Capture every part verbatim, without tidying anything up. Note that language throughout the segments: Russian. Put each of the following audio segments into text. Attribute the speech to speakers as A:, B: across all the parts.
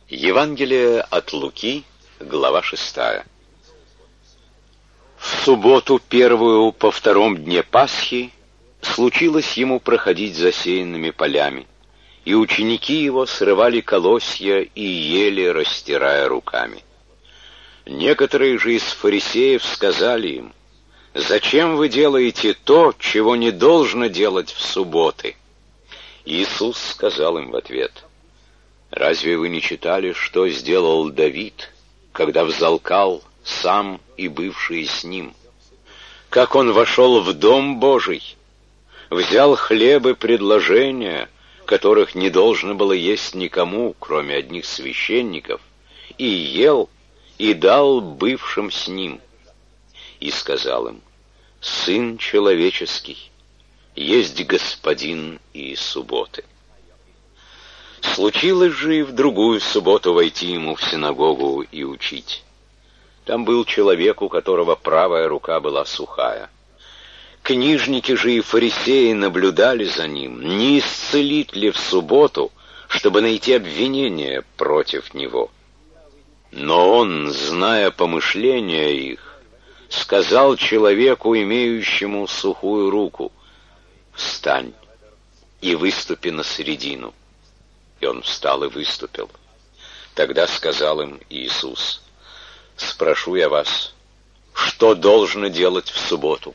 A: Евангелие от Луки, глава шестая. В субботу первую по втором дне Пасхи случилось ему проходить засеянными полями, и ученики его срывали колосья и ели, растирая руками. Некоторые же из фарисеев сказали им: «Зачем вы делаете то, чего не должно делать в субботы?» Иисус сказал им в ответ: «Разве вы не читали, что сделал Давид, когда взалкал сам и бывшие с ним? Как он вошел в дом Божий, взял хлебы предложения, которых не должно было есть никому, кроме одних священников, и ел, и дал бывшим с ним. И сказал им: Сын человеческий есть Господин и субботы». Случилось же и в другую субботу войти ему в синагогу и учить. Там был человек, у которого правая рука была сухая. Книжники же и фарисеи наблюдали за ним, не исцелит ли в субботу, чтобы найти обвинение против него. Но он, зная помышления их, сказал человеку, имеющему сухую руку: «Встань и выступи на середину». И он встал и выступил. Тогда сказал им Иисус: «Спрошу я вас, что должно делать в субботу?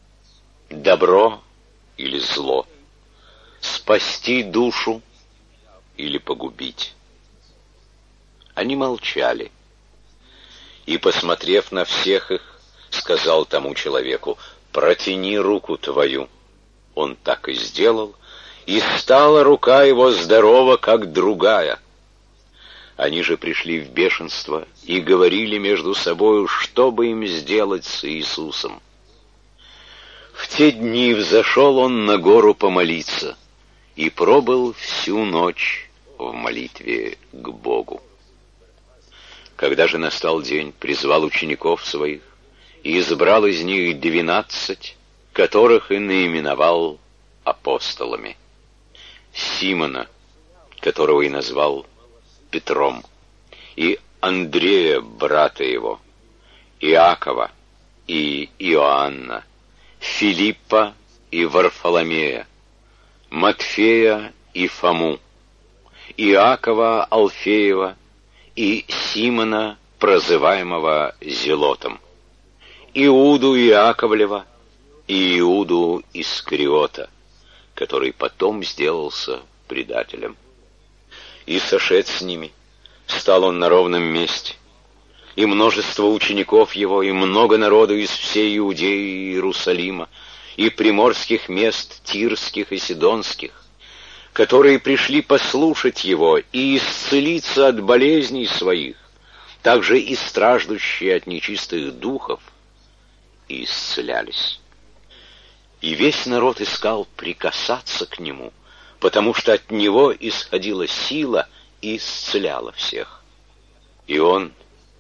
A: Добро или зло? Спасти душу или погубить?» Они молчали. И, посмотрев на всех их, сказал тому человеку: «Протяни руку твою». Он так и сделал, и стала рука его здорова, как другая. Они же пришли в бешенство и говорили между собою, что бы им сделать с Иисусом. В те дни взошел он на гору помолиться и пробыл всю ночь в молитве к Богу. Когда же настал день, призвал учеников своих и избрал из них двенадцать, которых и наименовал апостолами: Симона, которого и назвал Петром, и Андрея, брата его, Иакова и Иоанна, Филиппа и Варфоломея, Матфея и Фому, Иакова Алфеева и Симона, прозываемого Зелотом, Иуду Иаковлева и Иуду Искариота, который потом сделался предателем. И сошед с ними, стал он на ровном месте, и множество учеников его, и много народу из всей Иудеи и Иерусалима, и приморских мест Тирских и Сидонских, которые пришли послушать его и исцелиться от болезней своих, также и страждущие от нечистых духов, и исцелялись. И весь народ искал прикасаться к нему, потому что от него исходила сила и исцеляла всех. И он,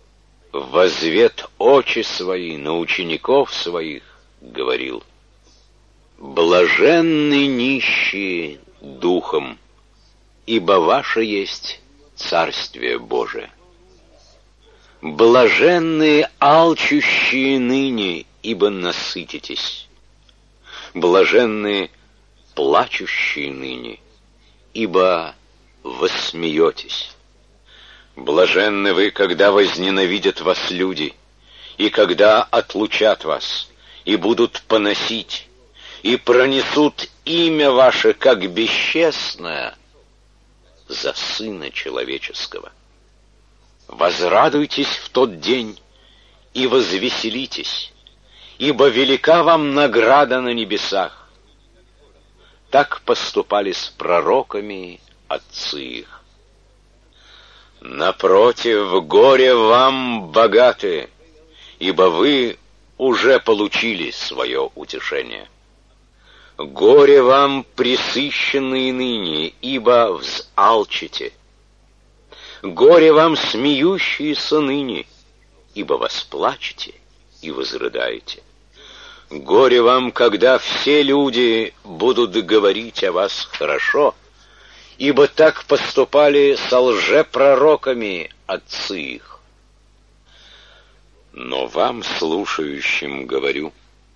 A: воззвет очи свои на учеников своих, говорил: «Блаженны нищие духом, ибо ваше есть Царствие Божие. Блаженны алчущие ныне, ибо насытитесь. Блаженны плачущие ныне, ибо воссмеетесь. Блаженны вы, когда возненавидят вас люди, и когда отлучат вас, и будут поносить, и пронесут имя ваше, как бесчестное, за Сына Человеческого. Возрадуйтесь в тот день и возвеселитесь, ибо велика вам награда на небесах. Так поступали с пророками отцы их. Напротив, горе вам, богатые, ибо вы уже получили свое утешение. Горе вам, пресыщенные ныне, ибо взалчите. Горе вам, смеющиеся ныне, ибо восплачете и возрыдаете. Горе вам, когда все люди будут говорить о вас хорошо, ибо так поступали со лжепророками отцы их. Но вам, слушающим, говорю,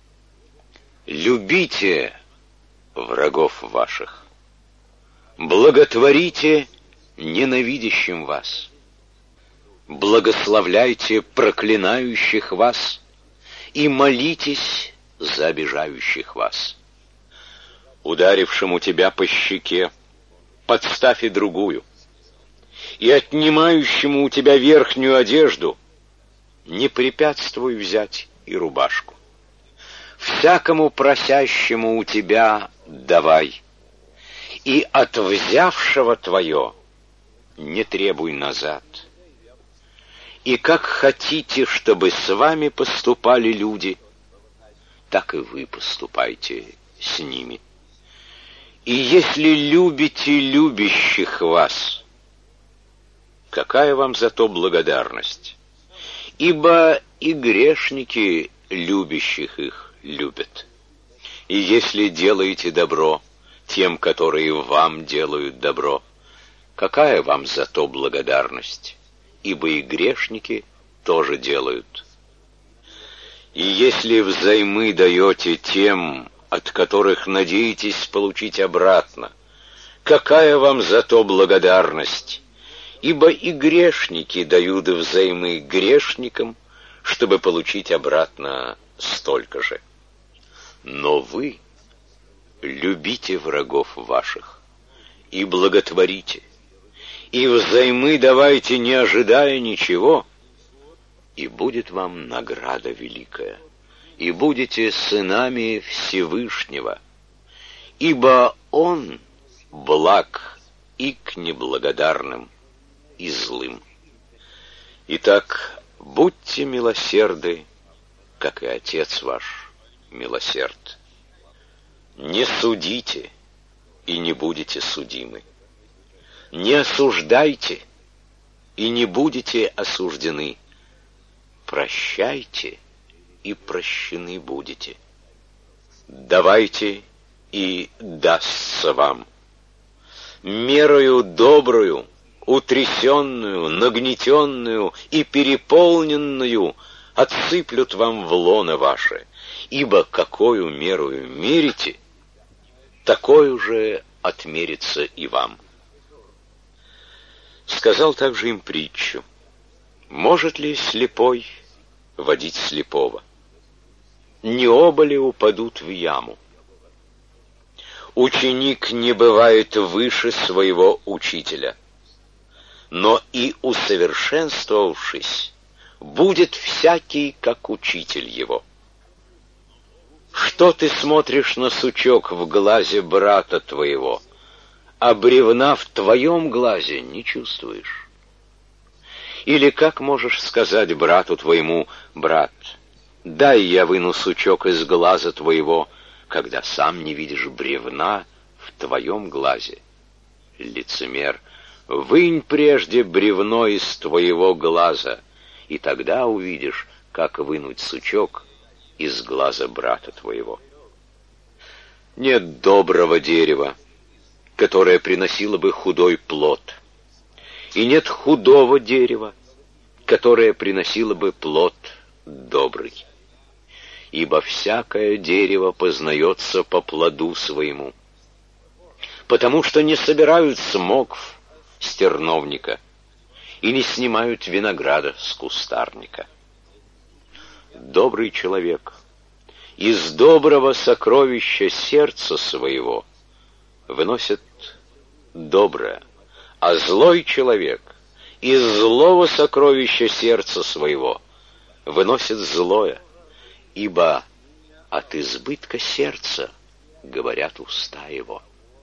A: любите врагов ваших, благотворите ненавидящим вас, благословляйте проклинающих вас и молитесь за обижающих вас. Ударившему тебя по щеке подставь и другую, и отнимающему у тебя верхнюю одежду не препятствуй взять и рубашку. Всякому просящему у тебя давай, и от взявшего твое не требуй назад. И как хотите, чтобы с вами поступали люди, так и вы поступайте с ними. И если любите любящих вас, какая вам за то благодарность? Ибо и грешники любящих их любят. И если делаете добро тем, которые вам делают добро, какая вам за то благодарность? Ибо и грешники тоже делают. И если взаймы даете тем, от которых надеетесь получить обратно, какая вам за то благодарность? Ибо и грешники дают взаймы грешникам, чтобы получить обратно столько же. Но вы любите врагов ваших и благотворите, и взаймы давайте, не ожидая ничего, и будет вам награда великая, и будете сынами Всевышнего, ибо Он благ и к неблагодарным, и злым. Итак, будьте милосерды, как и Отец ваш милосерд. Не судите, и не будете судимы. Не осуждайте, и не будете осуждены. Прощайте, и прощены будете. Давайте, и дастся вам. Мерою добрую, утрясенную, нагнетенную и переполненную отсыплют вам в лоно ваше, ибо какою мерою мерите, такою же отмерится и вам. Сказал также им притчу: может ли слепой водить слепого? Не оба ли упадут в яму? Ученик не бывает выше своего учителя, но и усовершенствовавшись, будет всякий, как учитель его. Что ты смотришь на сучок в глазе брата твоего, а бревна в твоем глазе не чувствуешь? Или как можешь сказать брату твоему: брат, дай я выну сучок из глаза твоего, когда сам не видишь бревна в твоем глазе? Лицемер, вынь прежде бревно из твоего глаза, и тогда увидишь, как вынуть сучок из глаза брата твоего. Нет доброго дерева, которое приносило бы худой плод, и нет худого дерева, которое приносило бы плод добрый. Ибо всякое дерево познается по плоду своему, потому что не собирают смокв с терновника и не снимают винограда с кустарника. Добрый человек из доброго сокровища сердца своего выносит доброе, а злой человек из злого сокровища сердца своего выносит злое, ибо от избытка сердца говорят уста его.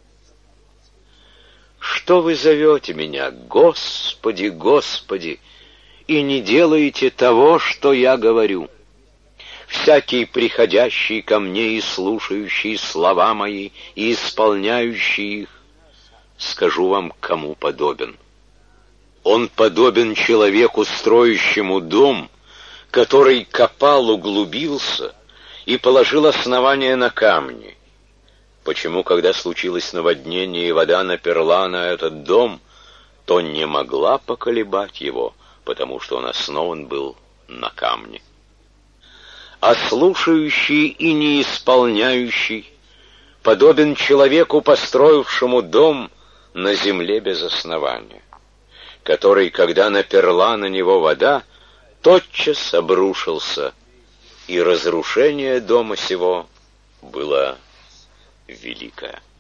A: Что вы зовете меня: Господи, Господи, и не делаете того, что я говорю? Всякий, приходящий ко мне и слушающий слова мои и исполняющий их, скажу вам, кому подобен. Он подобен человеку, строящему дом, который копал, углубился и положил основание на камни. Почему, когда случилось наводнение и вода наперла на этот дом, то не могла поколебать его, потому что он основан был на камне. А слушающий и не исполняющий подобен человеку, построившему дом на земле без основания, который, когда наперла на него вода, тотчас обрушился, и разрушение дома сего было великое.